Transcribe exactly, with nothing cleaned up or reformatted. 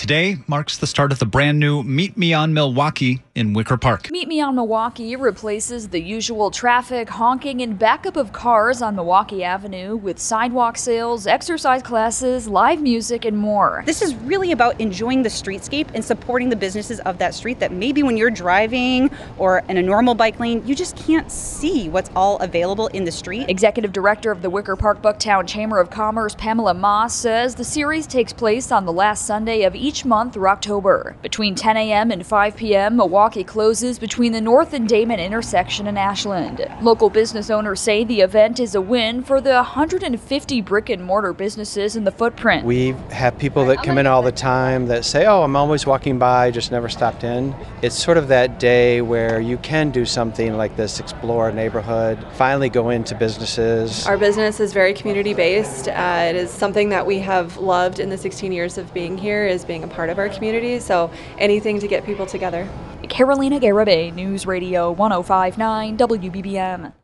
Today marks the start of the brand new Meet Me on Milwaukee in Wicker Park. Meet Me on Milwaukee replaces the usual traffic, honking, and backup of cars on Milwaukee Avenue with sidewalk sales, exercise classes, live music, and more. This is really about enjoying the streetscape and supporting the businesses of that street that maybe when you're driving or in a normal bike lane, you just can't see what's all available in the street. Executive Director of the Wicker Park Bucktown Chamber of Commerce, Pamela Moss, says the series takes place on the last Sunday of each month through October. Between ten a m and five p m, Milwaukee closes between the North and Damon intersection in Ashland. Local business owners say the event is a win for the one hundred fifty brick and mortar businesses in the footprint. We have people that come in all the time that say, oh, I'm always walking by, just never stopped in. It's sort of that day where you can do something like this, explore a neighborhood, finally go into businesses. Our business is very community based. Uh, it is something that we have loved in the sixteen years of being here, is being a part of our community, so anything to get people together. Carolina Garibay, News Radio one oh five point nine W B B M.